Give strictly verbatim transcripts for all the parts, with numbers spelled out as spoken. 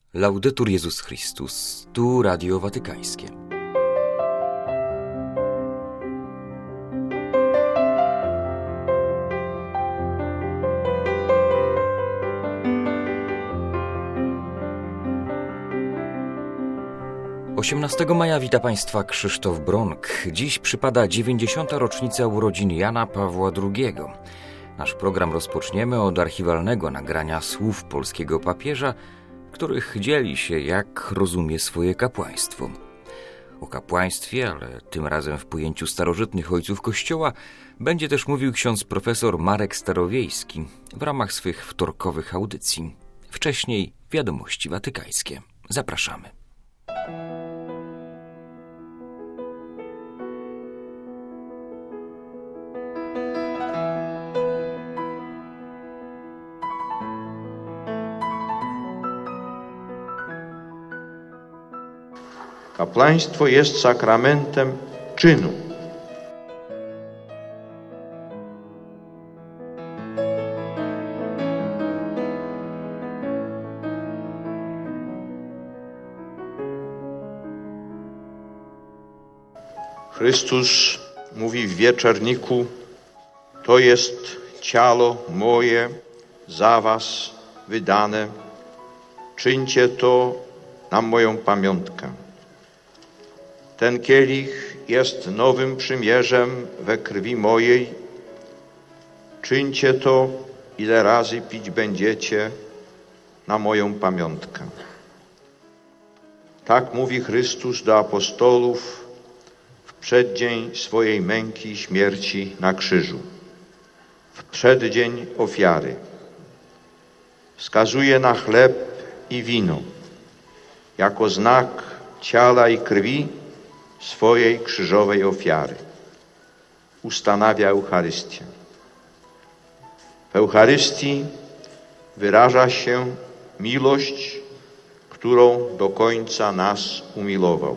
Laudetur Jezus Chrystus, tu Radio Watykańskie. osiemnastego maja wita Państwa Krzysztof Bronk. Dziś przypada dziewięćdziesiąta rocznica urodzin Jana Pawła drugiego. Nasz program rozpoczniemy od archiwalnego nagrania słów polskiego papieża, których dzieli się, jak rozumie swoje kapłaństwo. O kapłaństwie, ale tym razem w pojęciu starożytnych ojców Kościoła, będzie też mówił ksiądz profesor Marek Starowiejski w ramach swych wtorkowych audycji. Wcześniej wiadomości watykańskie. Zapraszamy. Kapłaństwo jest sakramentem czynu. Chrystus mówi w wieczerniku: to jest ciało moje za was wydane. Czyńcie to na moją pamiątkę. Ten kielich jest nowym przymierzem we krwi mojej. Czyńcie to, ile razy pić będziecie, na moją pamiątkę. Tak mówi Chrystus do apostołów w przeddzień swojej męki i śmierci na krzyżu, w przeddzień ofiary. Wskazuje na chleb i wino jako znak ciała i krwi swojej krzyżowej ofiary. Ustanawia Eucharystię. W Eucharystii wyraża się miłość, którą do końca nas umilował.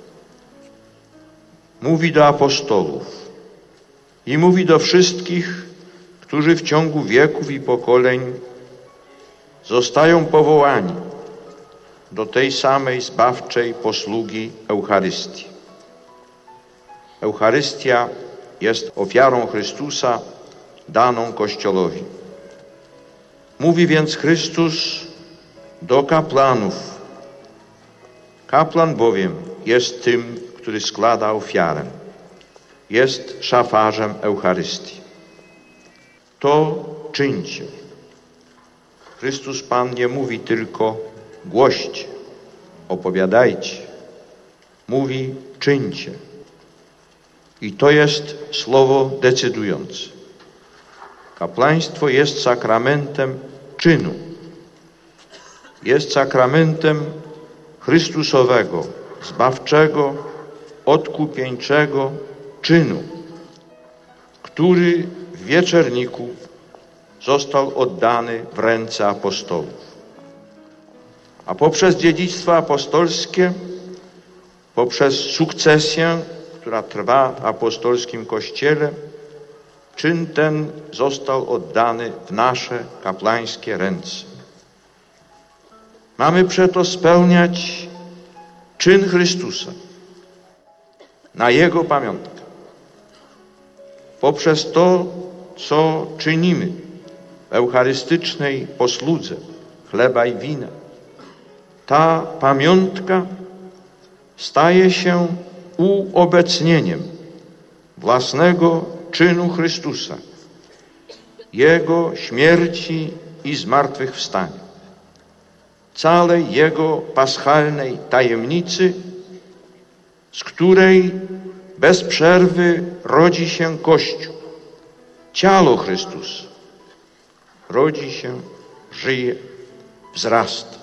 Mówi do apostołów i mówi do wszystkich, którzy w ciągu wieków i pokoleń zostają powołani do tej samej zbawczej posługi Eucharystii. Eucharystia jest ofiarą Chrystusa daną Kościołowi. Mówi więc Chrystus do kapłanów. Kapłan bowiem jest tym, który składa ofiarę. Jest szafarzem Eucharystii. To czyńcie. Chrystus Pan nie mówi tylko głoście, opowiadajcie. Mówi czyńcie. I to jest słowo decydujące. Kapłaństwo jest sakramentem czynu. Jest sakramentem Chrystusowego, zbawczego, odkupieńczego czynu, który w wieczerniku został oddany w ręce apostołów. A poprzez dziedzictwo apostolskie, poprzez sukcesję, która trwa w apostolskim Kościele, czyn ten został oddany w nasze kapłańskie ręce. Mamy przeto spełniać czyn Chrystusa na Jego pamiątkę. Poprzez to, co czynimy w eucharystycznej posłudze chleba i wina, ta pamiątka staje się uobecnieniem własnego czynu Chrystusa, Jego śmierci i zmartwychwstania, całej Jego paschalnej tajemnicy, z której bez przerwy rodzi się Kościół, ciało Chrystusa. Rodzi się, żyje, wzrasta.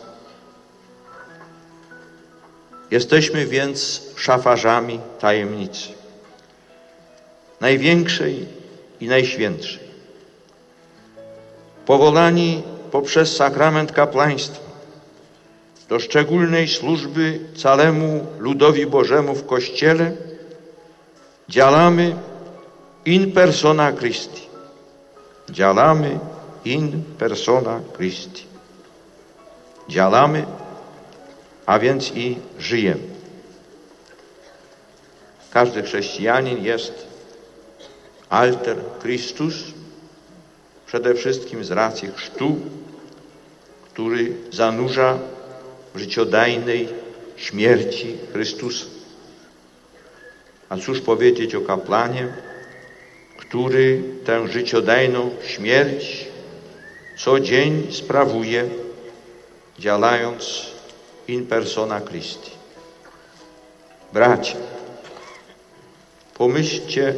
Jesteśmy więc szafarzami tajemnicy, największej i najświętszej. Powołani poprzez sakrament kapłaństwa do szczególnej służby całemu ludowi Bożemu w Kościele, działamy in persona Christi. Działamy in persona Christi. Działamy a więc i żyjemy. Każdy chrześcijanin jest alter Christus, przede wszystkim z racji chrztu, który zanurza w życiodajnej śmierci Chrystusa. A cóż powiedzieć o kapłanie, który tę życiodajną śmierć co dzień sprawuje, działając in persona Christi. Bracia, pomyślcie,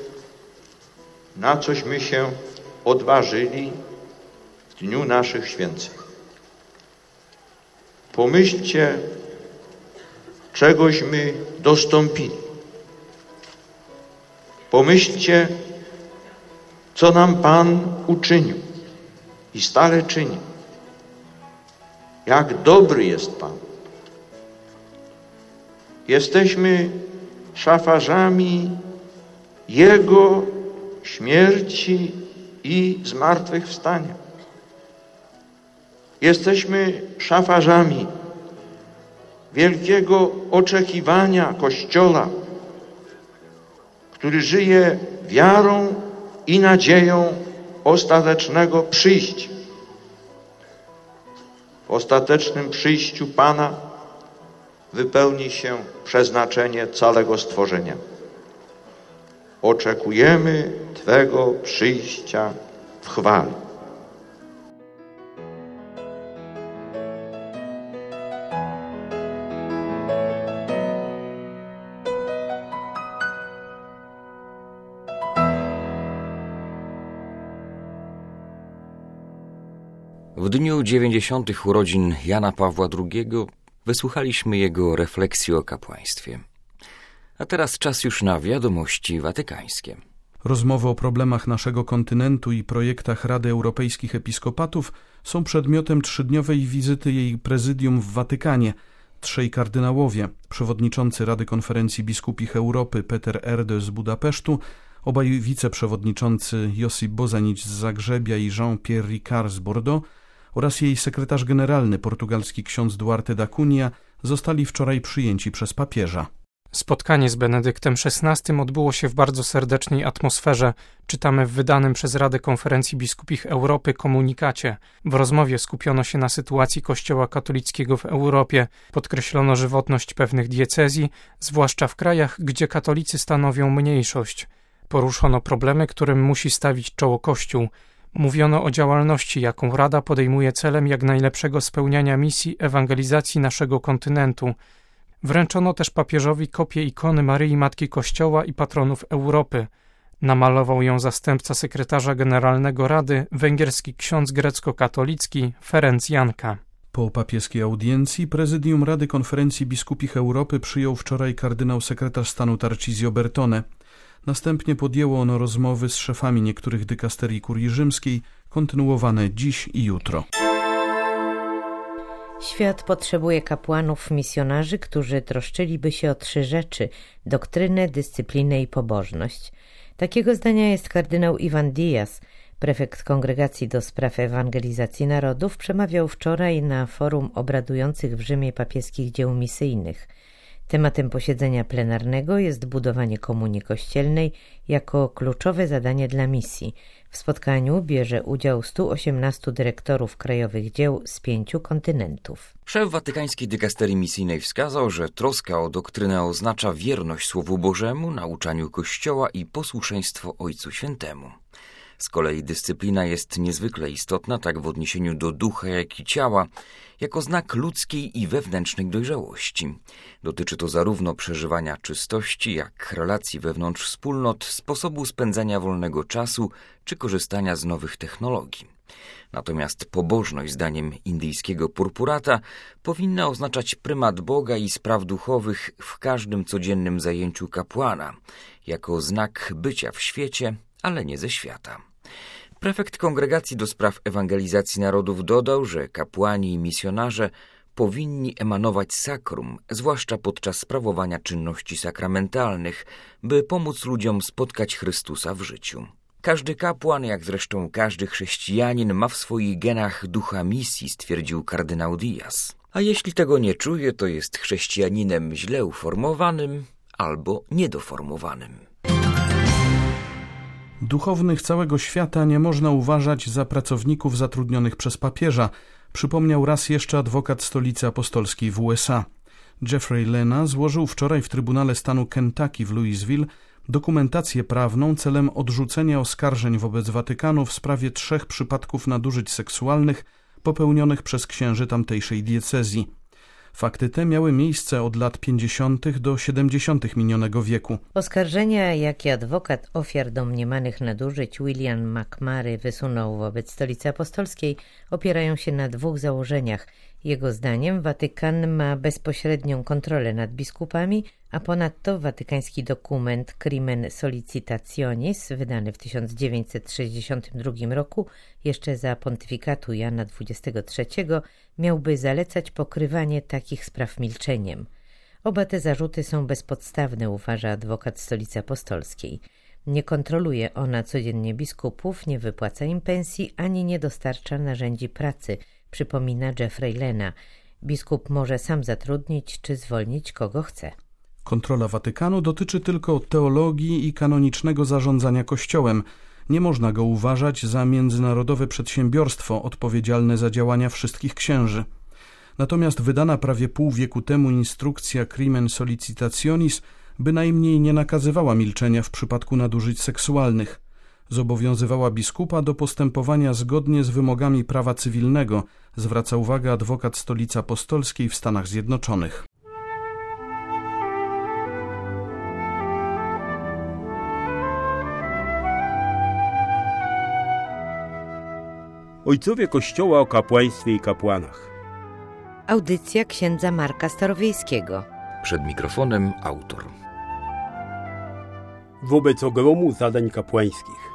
na cośmy się odważyli w dniu naszych święceń. Pomyślcie, czegośmy dostąpili. Pomyślcie, co nam Pan uczynił i stale czyni. Jak dobry jest Pan. Jesteśmy szafarzami Jego śmierci i zmartwychwstania. Jesteśmy szafarzami wielkiego oczekiwania Kościoła, który żyje wiarą i nadzieją ostatecznego przyjścia. W ostatecznym przyjściu Pana wypełni się przeznaczenie całego stworzenia. Oczekujemy Twego przyjścia w chwale. W dniu dziewięćdziesiątych urodzin Jana Pawła drugiego wysłuchaliśmy jego refleksji o kapłaństwie. A teraz czas już na wiadomości watykańskie. Rozmowy o problemach naszego kontynentu i projektach Rady Europejskich Episkopatów są przedmiotem trzydniowej wizyty jej prezydium w Watykanie. Trzej kardynałowie, przewodniczący Rady Konferencji Biskupich Europy Peter Erde z Budapesztu, obaj wiceprzewodniczący Josip Bozanić z Zagrzebia i Jean-Pierre Ricard z Bordeaux oraz jej sekretarz generalny, portugalski ksiądz Duarte da Cunha, zostali wczoraj przyjęci przez papieża. Spotkanie z Benedyktem szesnastym odbyło się w bardzo serdecznej atmosferze, czytamy w wydanym przez Radę Konferencji Biskupich Europy komunikacie. W rozmowie skupiono się na sytuacji Kościoła katolickiego w Europie, podkreślono żywotność pewnych diecezji, zwłaszcza w krajach, gdzie katolicy stanowią mniejszość. Poruszono problemy, którym musi stawić czoło Kościół. Mówiono o działalności, jaką Rada podejmuje celem jak najlepszego spełniania misji ewangelizacji naszego kontynentu. Wręczono też papieżowi kopię ikony Maryi Matki Kościoła i patronów Europy. Namalował ją zastępca sekretarza generalnego Rady, węgierski ksiądz grecko-katolicki Ferenc Janka. Po papieskiej audiencji prezydium Rady Konferencji Biskupich Europy przyjął wczoraj kardynał sekretarz stanu Tarcisio Bertone. Następnie podjęło ono rozmowy z szefami niektórych dykasterii kurii rzymskiej, kontynuowane dziś i jutro. Świat potrzebuje kapłanów, misjonarzy, którzy troszczyliby się o trzy rzeczy: doktrynę, dyscyplinę i pobożność. Takiego zdania jest kardynał Ivan Diaz. Prefekt Kongregacji do Spraw Ewangelizacji Narodów przemawiał wczoraj na forum obradujących w Rzymie papieskich dzieł misyjnych. Tematem posiedzenia plenarnego jest budowanie komunii kościelnej jako kluczowe zadanie dla misji. W spotkaniu bierze udział stu osiemnastu dyrektorów krajowych dzieł z pięciu kontynentów. Szef watykańskiej dykasterii misyjnej wskazał, że troska o doktrynę oznacza wierność Słowu Bożemu, nauczaniu Kościoła i posłuszeństwo Ojcu Świętemu. Z kolei dyscyplina jest niezwykle istotna tak w odniesieniu do ducha, jak i ciała, jako znak ludzkiej i wewnętrznej dojrzałości. Dotyczy to zarówno przeżywania czystości, jak relacji wewnątrz wspólnot, sposobu spędzania wolnego czasu czy korzystania z nowych technologii. Natomiast pobożność, zdaniem indyjskiego purpurata, powinna oznaczać prymat Boga i spraw duchowych w każdym codziennym zajęciu kapłana, jako znak bycia w świecie, ale nie ze świata. Prefekt Kongregacji do Spraw Ewangelizacji Narodów dodał, że kapłani i misjonarze powinni emanować sakrum, zwłaszcza podczas sprawowania czynności sakramentalnych, by pomóc ludziom spotkać Chrystusa w życiu. Każdy kapłan, jak zresztą każdy chrześcijanin, ma w swoich genach ducha misji, stwierdził kardynał Diaz. A jeśli tego nie czuje, to jest chrześcijaninem źle uformowanym albo niedoformowanym. Duchownych całego świata nie można uważać za pracowników zatrudnionych przez papieża, przypomniał raz jeszcze adwokat Stolicy Apostolskiej w U S A. Jeffrey Lena złożył wczoraj w Trybunale Stanu Kentucky w Louisville dokumentację prawną celem odrzucenia oskarżeń wobec Watykanu w sprawie trzech przypadków nadużyć seksualnych popełnionych przez księży tamtejszej diecezji. Fakty te miały miejsce od lat pięćdziesiątych do siedemdziesiątych minionego wieku. Oskarżenia, jakie adwokat ofiar domniemanych nadużyć William McMurray wysunął wobec Stolicy Apostolskiej, opierają się na dwóch założeniach. Jego zdaniem Watykan ma bezpośrednią kontrolę nad biskupami, a ponadto watykański dokument Crimen Sollicitationis, wydany w tysiąc dziewięćset sześćdziesiątym drugim roku, jeszcze za pontyfikatu Jana dwudziestego trzeciego, miałby zalecać pokrywanie takich spraw milczeniem. Oba te zarzuty są bezpodstawne, uważa adwokat Stolicy Apostolskiej. Nie kontroluje ona codziennie biskupów, nie wypłaca im pensji, ani nie dostarcza narzędzi pracy, przypomina Jeffrey Lena. Biskup może sam zatrudnić czy zwolnić kogo chce. Kontrola Watykanu dotyczy tylko teologii i kanonicznego zarządzania Kościołem. Nie można go uważać za międzynarodowe przedsiębiorstwo odpowiedzialne za działania wszystkich księży. Natomiast wydana prawie pół wieku temu instrukcja Crimen Sollicitationis bynajmniej nie nakazywała milczenia w przypadku nadużyć seksualnych. Zobowiązywała biskupa do postępowania zgodnie z wymogami prawa cywilnego, zwraca uwagę adwokat Stolicy Apostolskiej w Stanach Zjednoczonych. Ojcowie Kościoła o kapłaństwie i kapłanach. Audycja księdza Marka Starowiejskiego. Przed mikrofonem autor. Wobec ogromu zadań kapłańskich.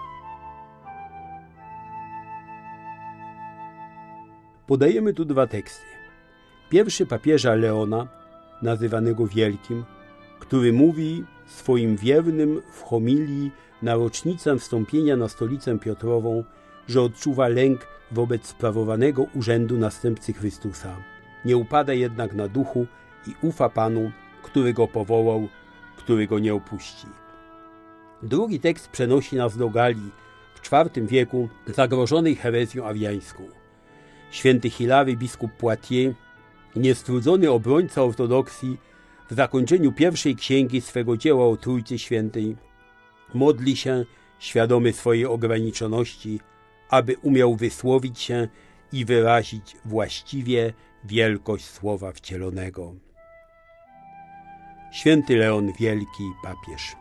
Podajemy tu dwa teksty. Pierwszy papieża Leona, nazywanego Wielkim, który mówi swoim wiernym w homilii na rocznicę wstąpienia na Stolicę Piotrową, że odczuwa lęk wobec sprawowanego urzędu następcy Chrystusa. Nie upada jednak na duchu i ufa Panu, który go powołał, który go nie opuści. Drugi tekst przenosi nas do Galii w czwartym wieku, zagrożonej herezją ariańską. Święty Hilary, biskup Poitiers, niestrudzony obrońca ortodoksji, w zakończeniu pierwszej księgi swego dzieła o Trójcy Świętej, modli się, świadomy swojej ograniczoności, aby umiał wysłowić się i wyrazić właściwie wielkość Słowa Wcielonego. Święty Leon Wielki, papież.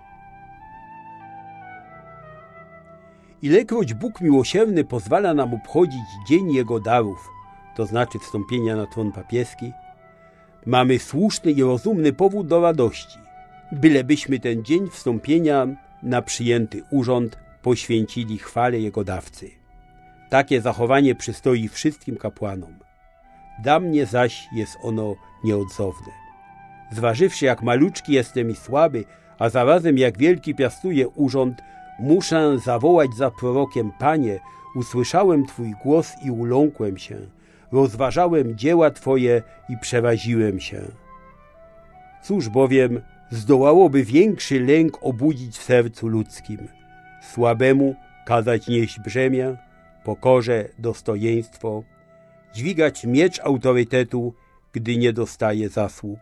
Ilekroć Bóg miłosierny pozwala nam obchodzić dzień Jego darów, to znaczy wstąpienia na tron papieski, mamy słuszny i rozumny powód do radości, bylebyśmy ten dzień wstąpienia na przyjęty urząd poświęcili chwale Jego dawcy. Takie zachowanie przystoi wszystkim kapłanom. Dla mnie zaś jest ono nieodzowne. Zważywszy, jak maluczki jestem i słaby, a zarazem jak wielki piastuję urząd, muszę zawołać za prorokiem: Panie, usłyszałem Twój głos i uląkłem się, rozważałem dzieła Twoje i przeraziłem się. Cóż bowiem zdołałoby większy lęk obudzić w sercu ludzkim? Słabemu kazać nieść brzemię, pokorze dostojeństwo, dźwigać miecz autorytetu, gdy nie dostaje zasług.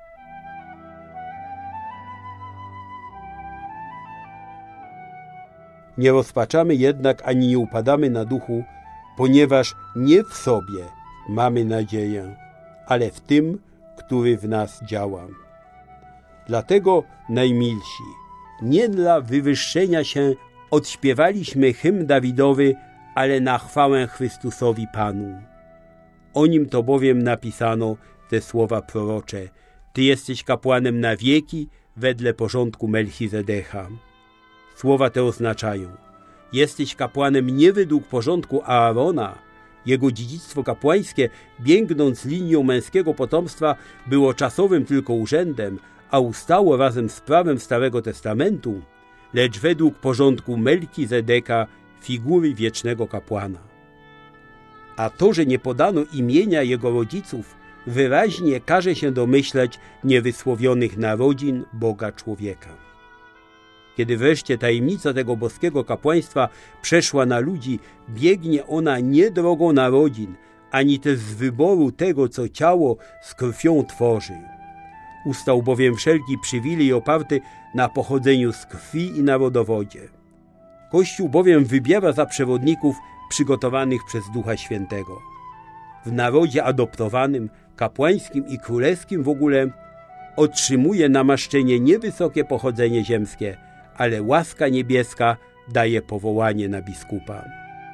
Nie rozpaczamy jednak ani nie upadamy na duchu, ponieważ nie w sobie mamy nadzieję, ale w tym, który w nas działa. Dlatego, najmilsi, nie dla wywyższenia się odśpiewaliśmy hymn Dawidowy, ale na chwałę Chrystusowi Panu. O nim to bowiem napisano te słowa prorocze: Ty jesteś kapłanem na wieki wedle porządku Melchizedecha. Słowa te oznaczają: jesteś kapłanem nie według porządku Aarona. Jego dziedzictwo kapłańskie, biegnąc linią męskiego potomstwa, było czasowym tylko urzędem, a ustało razem z prawem Starego Testamentu, lecz według porządku Melchizedeka, figury wiecznego kapłana. A to, że nie podano imienia jego rodziców, wyraźnie każe się domyślać niewysłowionych narodzin Boga człowieka. Kiedy wreszcie tajemnica tego boskiego kapłaństwa przeszła na ludzi, biegnie ona nie drogą narodzin, ani też z wyboru tego, co ciało z krwią tworzy. Ustał bowiem wszelki przywilej oparty na pochodzeniu z krwi i na rodowodzie. Kościół bowiem wybiera za przewodników przygotowanych przez Ducha Świętego. W narodzie adoptowanym, kapłańskim i królewskim w ogóle otrzymuje namaszczenie nie wysokie pochodzenie ziemskie, ale łaska niebieska daje powołanie na biskupa.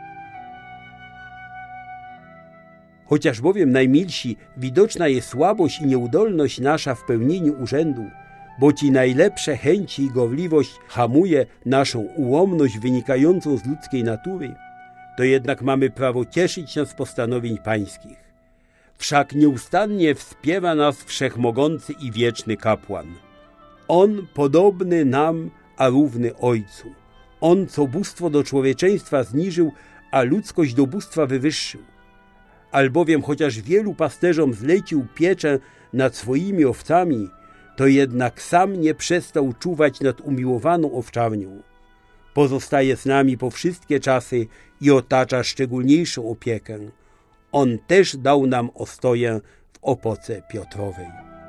Chociaż bowiem najmilsi widoczna jest słabość i nieudolność nasza w pełnieniu urzędu, bo ci najlepsze chęci i gorliwość hamuje naszą ułomność wynikającą z ludzkiej natury, to jednak mamy prawo cieszyć się z postanowień pańskich. Wszak nieustannie wspiera nas wszechmogący i wieczny kapłan. On podobny nam, a równy Ojcu. On, co bóstwo do człowieczeństwa zniżył, a ludzkość do bóstwa wywyższył. Albowiem chociaż wielu pasterzom zlecił pieczę nad swoimi owcami, to jednak sam nie przestał czuwać nad umiłowaną owczarnią. Pozostaje z nami po wszystkie czasy i otacza szczególniejszą opiekę. On też dał nam ostoję w opoce Piotrowej.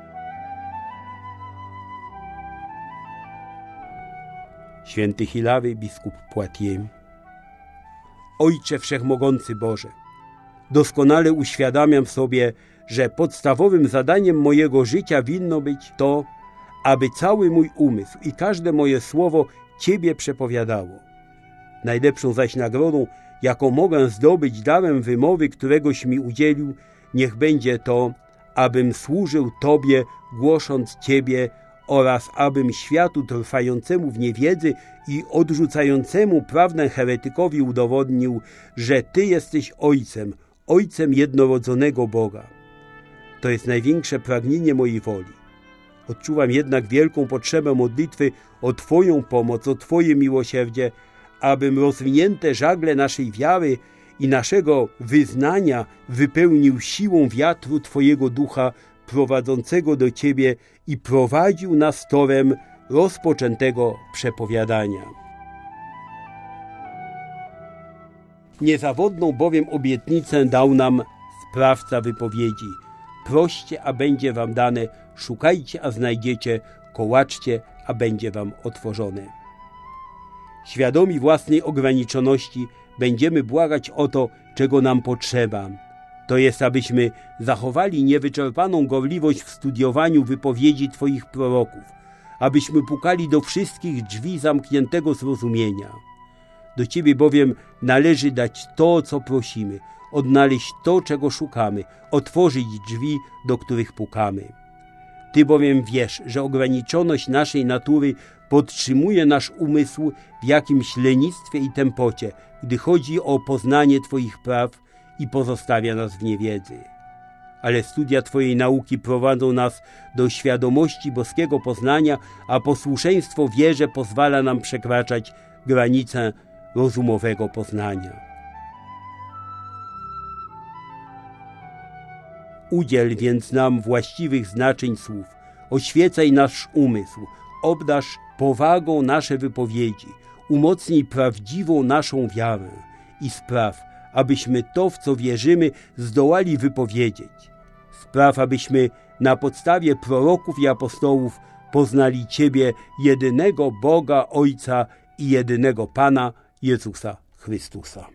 Święty Hilary, biskup Poitiers. Ojcze Wszechmogący Boże, doskonale uświadamiam sobie, że podstawowym zadaniem mojego życia winno być to, aby cały mój umysł i każde moje słowo Ciebie przepowiadało. Najlepszą zaś nagrodą, jaką mogę zdobyć darem wymowy, któregoś mi udzielił, niech będzie to, abym służył Tobie, głosząc Ciebie, oraz abym światu trwającemu w niewiedzy i odrzucającemu prawdę heretykowi udowodnił, że Ty jesteś Ojcem, Ojcem jednorodzonego Boga. To jest największe pragnienie mojej woli. Odczuwam jednak wielką potrzebę modlitwy o Twoją pomoc, o Twoje miłosierdzie, abym rozwinięte żagle naszej wiary i naszego wyznania wypełnił siłą wiatru Twojego Ducha prowadzącego do Ciebie i prowadził nas torem rozpoczętego przepowiadania. Niezawodną bowiem obietnicę dał nam sprawca wypowiedzi. Proście, a będzie wam dane, szukajcie, a znajdziecie, kołaczcie, a będzie wam otworzone. Świadomi własnej ograniczoności będziemy błagać o to, czego nam potrzeba. To jest, abyśmy zachowali niewyczerpaną gorliwość w studiowaniu wypowiedzi Twoich proroków, abyśmy pukali do wszystkich drzwi zamkniętego zrozumienia. Do Ciebie bowiem należy dać to, co prosimy, odnaleźć to, czego szukamy, otworzyć drzwi, do których pukamy. Ty bowiem wiesz, że ograniczoność naszej natury podtrzymuje nasz umysł w jakimś lenistwie i tempocie, gdy chodzi o poznanie Twoich praw i pozostawia nas w niewiedzy. Ale studia Twojej nauki prowadzą nas do świadomości boskiego poznania, a posłuszeństwo wierze pozwala nam przekraczać granice rozumowego poznania. Udziel więc nam właściwych znaczeń słów, oświecaj nasz umysł, obdarz powagą nasze wypowiedzi, umocnij prawdziwą naszą wiarę i spraw, abyśmy to, w co wierzymy, zdołali wypowiedzieć. Spraw, abyśmy na podstawie proroków i apostołów poznali Ciebie, jedynego Boga, Ojca i jedynego Pana, Jezusa Chrystusa.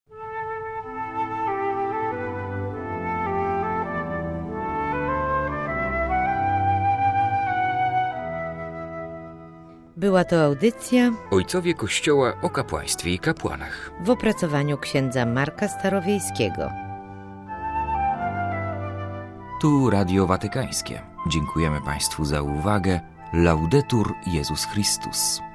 Była to audycja Ojcowie Kościoła o kapłaństwie i kapłanach w opracowaniu księdza Marka Starowiejskiego. Tu Radio Watykańskie. Dziękujemy Państwu za uwagę. Laudetur Jezus Chrystus.